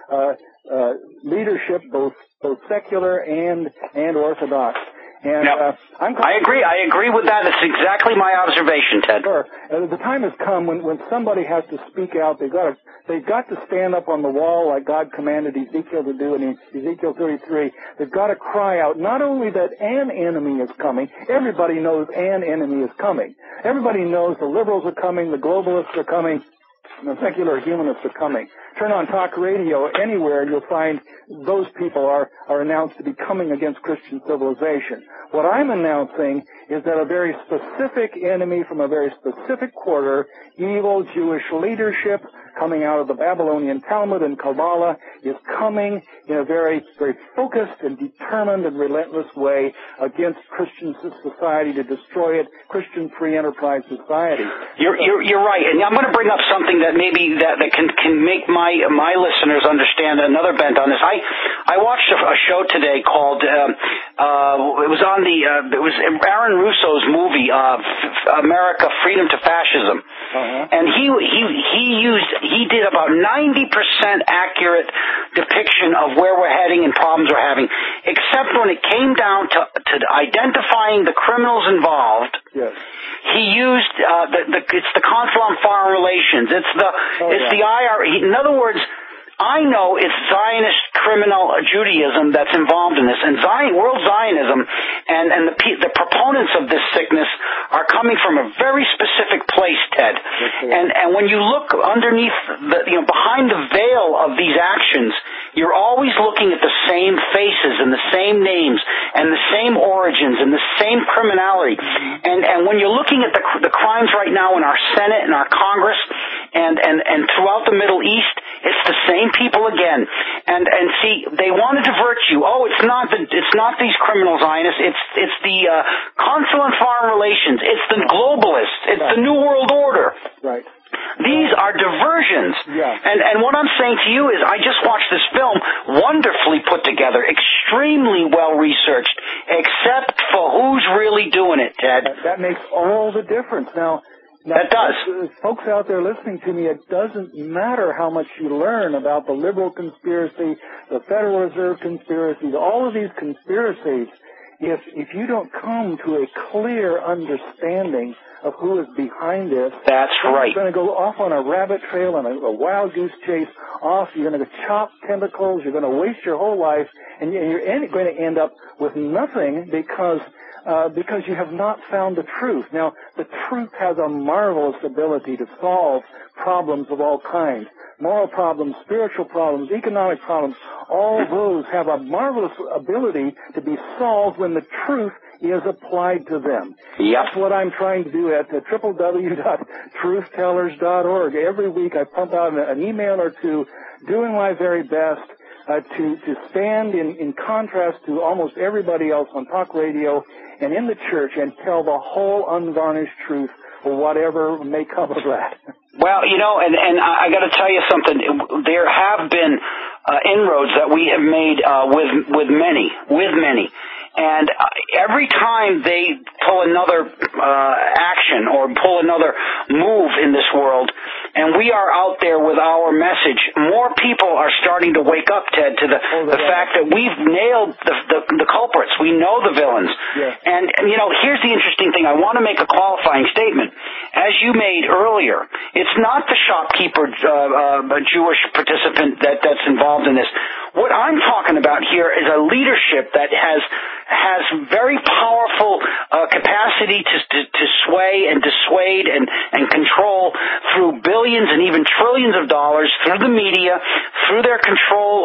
leadership, both secular and Orthodox. And I agree with that. It's exactly my observation, Ted. Sure. The time has come when somebody has to speak out. They've got to stand up on the wall like God commanded Ezekiel to do in Ezekiel 33. They've got to cry out not only that an enemy is coming. Everybody knows an enemy is coming. Everybody knows the liberals are coming, the globalists are coming, and the secular humanists are coming. Turn on talk radio anywhere and you'll find those people are announced to be coming against Christian civilization. What I'm announcing is that a very specific enemy from a very specific quarter, evil Jewish leadership coming out of the Babylonian Talmud and Kabbalah, is coming in a very, very focused and determined and relentless way against Christian society to destroy it, Christian free enterprise society. You're right, and I'm going to bring up something that maybe that can make my listeners understand another bent on this. I watched a show today called it was Aaron Russo's movie America Freedom to Fascism, and he did about 90% accurate depiction of where we're heading and problems we're having, except when it came down to identifying the criminals involved. Yes. He used it's the Council on Foreign Relations. It's the IR. In other words, I know it's Zionist criminal Judaism that's involved in this. And World Zionism and the proponents of this sickness are coming from a very specific place, Ted. And when you look underneath behind the veil of these actions, you're always looking at the same faces and the same names and the same origins and the same criminality. And when you're looking at the crimes right now in our Senate and our Congress and throughout the Middle East, it's the same people again. And see, they want to divert you. Oh, it's not these criminal Zionists. It's the Consul and Foreign Relations. It's the globalists. It's the New World Order. Right. These are diversions. Yeah. And what I'm saying to you is I just watched this film, wonderfully put together, extremely well researched, except for who's really doing it, Ted. That makes all the difference. Now, that does. Folks out there listening to me, it doesn't matter how much you learn about the liberal conspiracy, the Federal Reserve conspiracy, all of these conspiracies, if you don't come to a clear understanding of who is behind this, that's right. You're going to go off on a rabbit trail and a wild goose chase off. You're going to chop tentacles. You're going to waste your whole life, and you're going to end up with nothing because you have not found the truth. Now, the truth has a marvelous ability to solve problems of all kinds. Moral problems, spiritual problems, economic problems, all those have a marvelous ability to be solved when the truth is applied to them. Yep. That's what I'm trying to do at www.truthtellers.org. Every week I pump out an email or two, doing my very best to stand in contrast to almost everybody else on talk radio and in the church and tell the whole unvarnished truth, or whatever may come of that. Well, and I got to tell you something. There have been inroads that we have made with many. And every time they pull another action or pull another move in this world, and we are out there with our message, more people are starting to wake up, Ted, to the fact that we've nailed the culprits. We know the villains. Yes. And here's the interesting thing. I want to make a qualifying statement. As you made earlier, it's not the shopkeeper, Jewish participant that's involved in this. What I'm talking about here is a leadership that has very powerful capacity to sway and dissuade and control through billions and even trillions of dollars through the media, through their control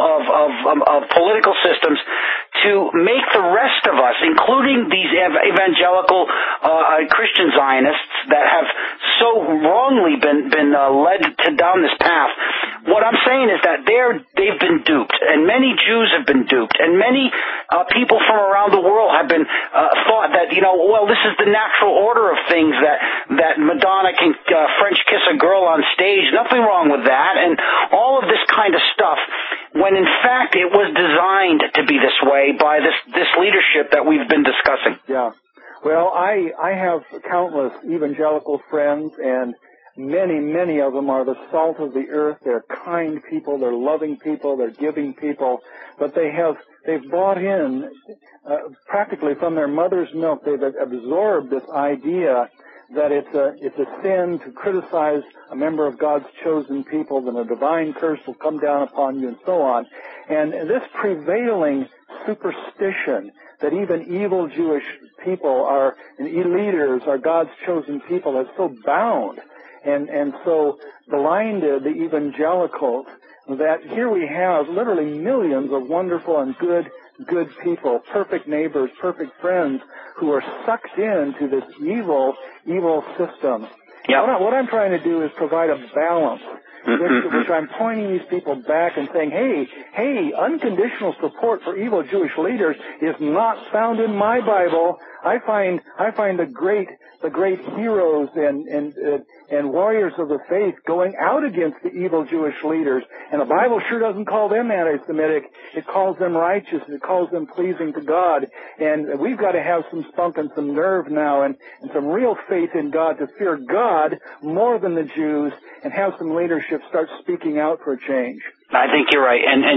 of political systems, to make the rest of us, including these evangelical Christian Zionists that have so wrongly been led down this path. What I'm saying is that they've been duped, and many Jews have been duped, and many people from around the world have been thought that this is the natural order of things, that Madonna can French kiss a girl on stage, nothing wrong with that, and all of this kind of stuff, when in fact it was designed to be this way by this leadership that we've been discussing. Yeah. Well, I have countless evangelical friends, and many of them are the salt of the earth. They're kind people, they're loving people, they're giving people, but they've bought in practically from their mother's milk. They've absorbed this idea that it's a sin to criticize a member of God's chosen people, then a divine curse will come down upon you, and so on. And this prevailing superstition that even evil Jewish people and leaders are God's chosen people is so bound and so blinded the evangelicals that here we have literally millions of wonderful and good people, perfect neighbors, perfect friends who are sucked into this evil system. Yep. What I'm trying to do is provide a balance, which I'm pointing these people back and saying, hey, unconditional support for evil Jewish leaders is not found in my Bible. I find the great heroes and warriors of the faith going out against the evil Jewish leaders. And the Bible sure doesn't call them anti-Semitic. It calls them righteous. It calls them pleasing to God. And we've got to have some spunk and some nerve now and some real faith in God to fear God more than the Jews and have some leadership start speaking out for a change. I think you're right. And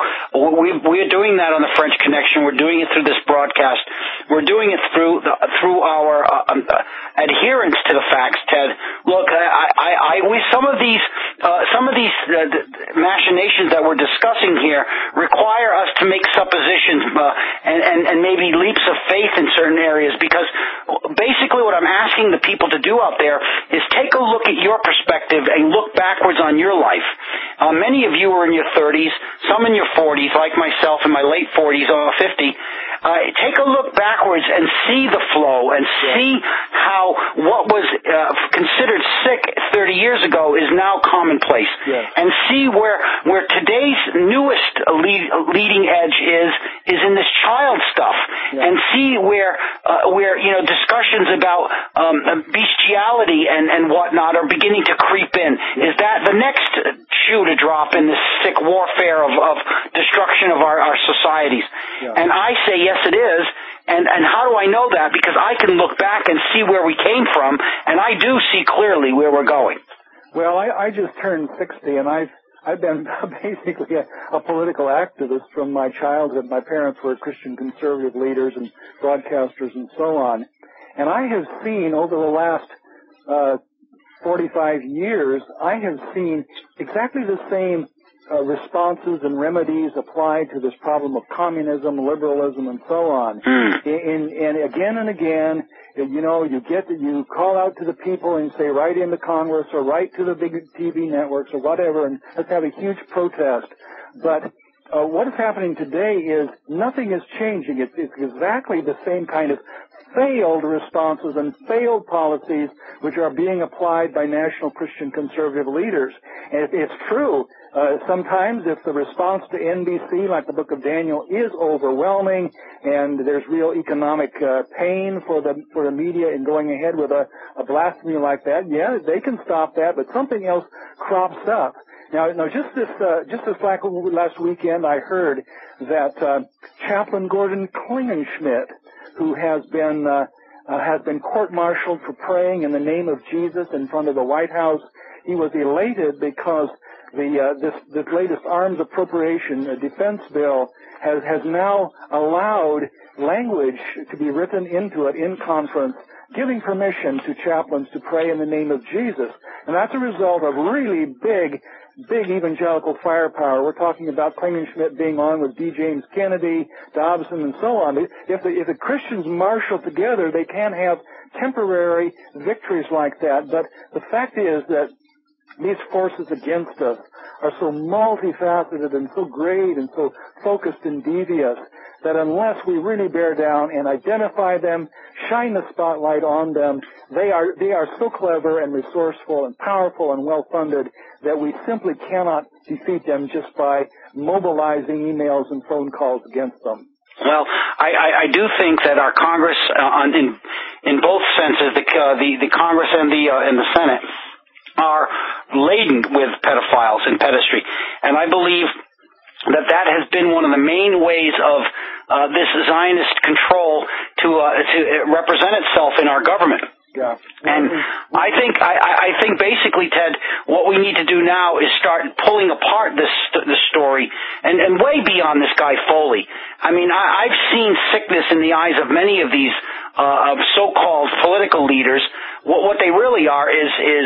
we're doing that on the French Connection. We're doing it through this broadcast. We're doing it through our adherence to the facts, Ted. Look, I some of these machinations that we're discussing here require us to make suppositions and maybe leaps of faith in certain areas, because basically what I'm asking the people to do out there is take a look at your perspective and look backwards on your life. Many of you are in your 30s, some in your 40s, like myself in my late 40s or 50. Take a look backwards and see the flow and see how what was considered sick 30 years ago is now commonplace. Yes. And see where today's newest leading edge is in this child stuff. Yes. And see where discussions about bestiality and whatnot are beginning to creep in. Yes. Is that the next shoe to drop in this sick warfare of destruction of our societies? Yeah. And I say yes, it is. And how do I know that? Because I can look back and see where we came from, and I do see clearly where we're going. Well, I just turned 60, and I've been basically a political activist from my childhood. My parents were Christian conservative leaders and broadcasters and so on. And I have seen over the last 45 years, I have seen exactly the same responses and remedies applied to this problem of communism, liberalism, and so on. And again and again, you call out to the people and say, write into Congress or write to the big TV networks or whatever, and let's have a huge protest. But what is happening today is nothing is changing. It's exactly the same kind of failed responses and failed policies which are being applied by national Christian conservative leaders. And it's true. Sometimes if the response to NBC, like the Book of Daniel, is overwhelming and there's real economic pain for the media in going ahead with a blasphemy like that, yeah, they can stop that, but something else crops up. Now, just this last weekend, I heard that Chaplain Gordon Klingenschmitt, who has been court-martialed for praying in the name of Jesus in front of the White House, he was elated because this latest arms appropriation defense bill has now allowed language to be written into it in conference, giving permission to chaplains to pray in the name of Jesus. And that's a result of really big evangelical firepower. We're talking about Klingenschmitt being on with D. James Kennedy, Dobson, and so on. If the Christians marshal together, they can have temporary victories like that. But the fact is that these forces against us are so multifaceted and so great and so focused and devious that unless we really bear down and identify them, shine the spotlight on them, they are so clever and resourceful and powerful and well-funded that we simply cannot defeat them just by mobilizing emails and phone calls against them. Well, I do think that our Congress, in both senses, the Congress and the Senate, are laden with pedophiles and pedestry, and I believe that has been one of the main ways of this Zionist control to represent itself in our government. Yeah. And I think basically, Ted, what we need to do now is start pulling apart this story and way beyond this guy Foley. I mean, I've seen sickness in the eyes of many of these of so-called political leaders. What they really are is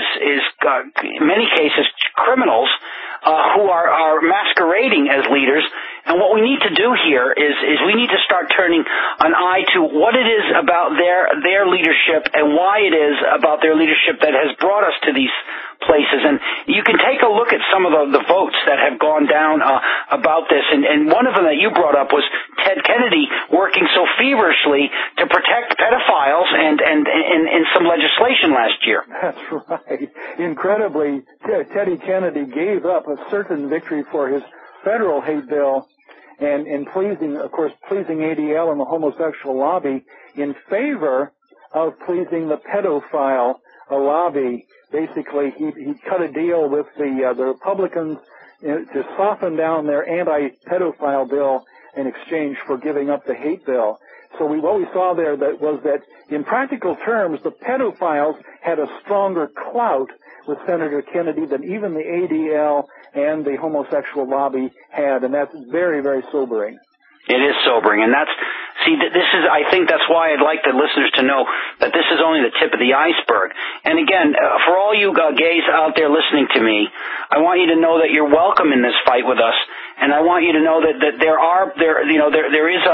in many cases criminals who are masquerading as leaders. And what we need to do here is we need to start turning an eye to what it is about their leadership and why it is about their leadership that has brought us to these places. And you can take a look at some of the votes that have gone down about this. And one of them that you brought up was Ted Kennedy working so feverishly to protect pedophiles and in some legislation last year. That's right. Incredibly, Teddy Kennedy gave up a certain victory for his federal hate bill and pleasing ADL and the homosexual lobby in favor of pleasing the pedophile lobby. Basically, he cut a deal with the Republicans to soften down their anti-pedophile bill in exchange for giving up the hate bill. So what we saw there was that in practical terms, the pedophiles had a stronger clout with Senator Kennedy than even the ADL and the homosexual lobby had, and that's very, very sobering. It is sobering, and I think that's why I'd like the listeners to know that this is only the tip of the iceberg. And again, for all you gays out there listening to me, I want you to know that you're welcome in this fight with us, and I want you to know that there is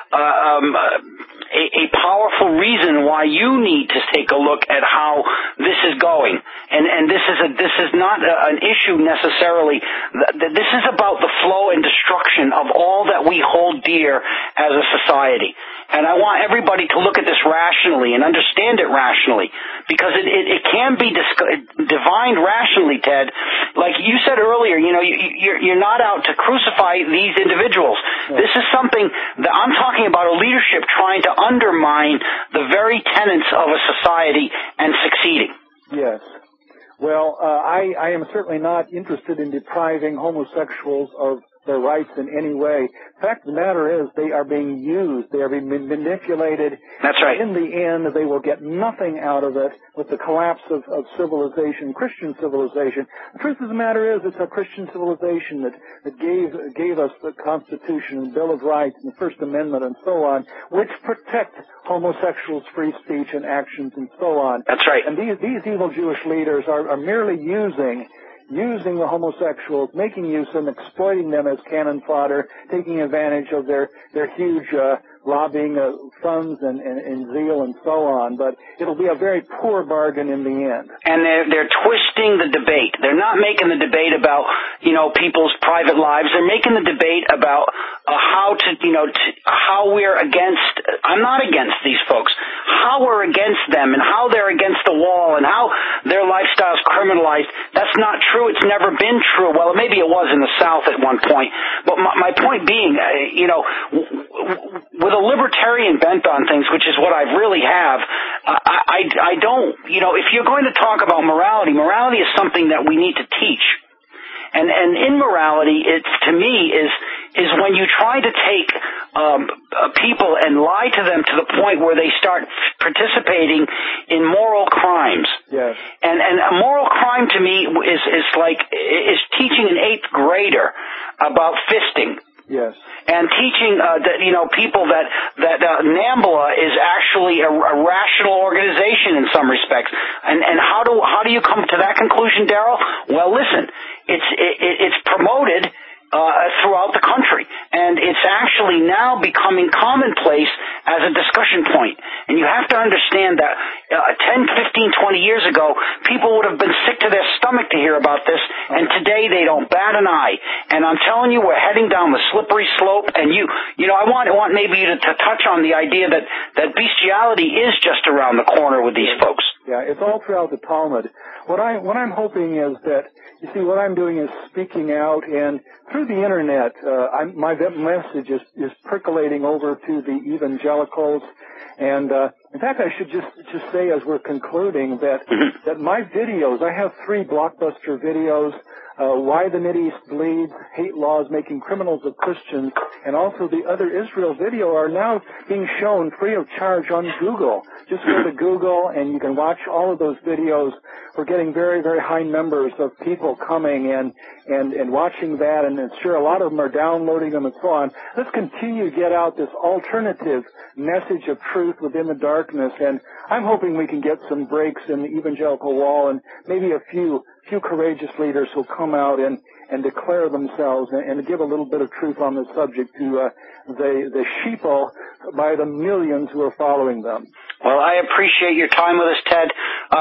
a powerful reason why you need to take a look at how this is going. And this is not an issue necessarily. This is about the flow and destruction of all that we hold dear as a society. And I want everybody to look at this rationally and understand it rationally, because it can be divined rationally, Ted. Like you said earlier, you're not out to crucify these individuals. This is something that I'm talking about, a leadership trying to undermine the very tenets of a society and succeeding. Yes. Well, I am certainly not interested in depriving homosexuals of their rights in any way. The fact of the matter is they are being used. They are being manipulated. That's right. In the end, they will get nothing out of it with the collapse of civilization, Christian civilization. The truth of the matter is it's a Christian civilization that gave us the Constitution and Bill of Rights and the First Amendment and so on, which protect homosexuals' free speech and actions and so on. That's right. And these evil Jewish leaders are merely using the homosexuals, making use of them, exploiting them as cannon fodder, taking advantage of their huge lobbying funds and zeal and so on. But it'll be a very poor bargain in the end. And they're twisting the debate. They're not making the debate about, people's private lives. They're making the debate about how we're against, I'm not against these folks, how we're against them and how they're against the wall and how their lifestyle's criminalized. That's not true. It's never been true. Well, maybe it was in the South at one point. But my point being, with a libertarian bent on things, which is what I really have, I don't, if you're going to talk about morality is something that we need to teach. And immorality, to me, is when you try to take people and lie to them to the point where they start participating in moral crimes. Yes. And a moral crime to me is teaching an 8th grader about fisting. Yes. And teaching people that NAMBLA is actually a rational organization in some respects. And how do you come to that conclusion, Daryl? Well, listen, it's promoted throughout the country, and it's actually now becoming commonplace as a discussion point. And you have to understand that 10, 15, 20 years ago, people would have been sick to their stomach to hear about this, and today they don't bat an eye. And I'm telling you, we're heading down the slippery slope, and I want maybe you to touch on the idea that bestiality is just around the corner with these folks. Yeah, it's all throughout the Talmud. What I'm hoping is that, you see, what I'm doing is speaking out, and through the internet, my message is percolating over to the evangelicals. And in fact, I should just say, as we're concluding, that my videos, I have 3 blockbuster videos. Why the Mideast Bleeds, Hate Laws Making Criminals of Christians, and also the Other Israel video are now being shown free of charge on Google. Just go to Google and you can watch all of those videos. We're getting very, very high numbers of people coming and watching that, and I'm sure a lot of them are downloading them and so on. Let's continue to get out this alternative message of truth within the darkness, and I'm hoping we can get some breaks in the evangelical wall, and maybe a few courageous leaders who come out and declare themselves and give a little bit of truth on the subject to the sheeple by the millions who are following them. Well, I appreciate your time with us, Ted.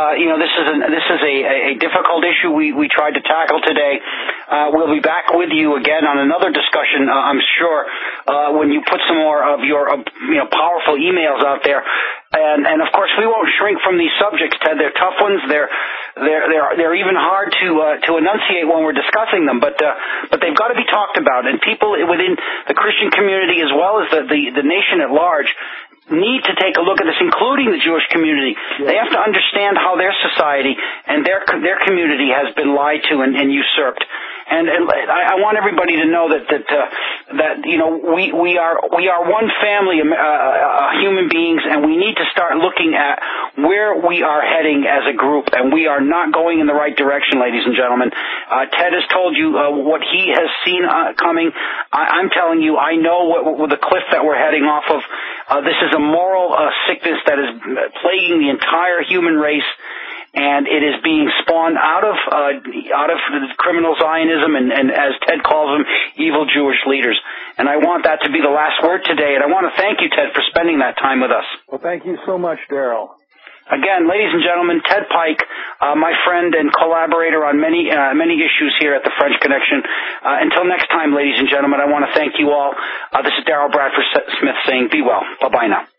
This is a difficult issue we tried to tackle today. We'll be back with you again on another discussion, I'm sure, when you put some more of your powerful emails out there. And of course, we won't shrink from these subjects, Ted. They're tough ones. They're even hard to enunciate when we're discussing them, but they've got to be talked about. And people within the Christian community, as well as the nation at large, need to take a look at this, including the Jewish community. Yes. They have to understand how their society and their community has been lied to and usurped. And I want everybody to know that we are one family, human beings, and we need to start looking at where we are heading as a group, and we are not going in the right direction, ladies and gentlemen. Ted has told you what he has seen coming. I'm telling you, I know what the cliff that we're heading off of. This is a moral sickness that is plaguing the entire human race. And it is being spawned out of the criminal Zionism and as Ted calls them, evil Jewish leaders. And I want that to be the last word today. And I want to thank you, Ted, for spending that time with us. Well, thank you so much, Daryl. Again, ladies and gentlemen, Ted Pike, my friend and collaborator on many issues here at the French Connection. Until next time, ladies and gentlemen, I want to thank you all. This is Daryl Bradford Smith saying be well. Bye-bye now.